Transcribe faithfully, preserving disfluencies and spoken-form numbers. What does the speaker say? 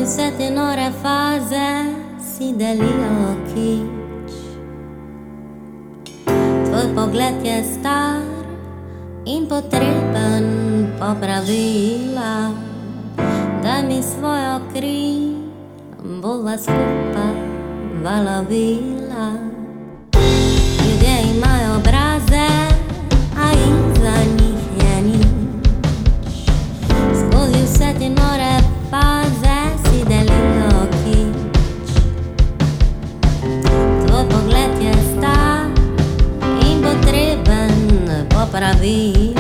vse te nore faze si delijo kič. Tvoj pogled je star in potreben popravila. Daj mi svojo kri, bova skupaj valovila. Ljudje imajo obraze, a iza njih je nič. Skozi vse te nore faze si delijo kič. Tvoj pogled je star in potreben popravila.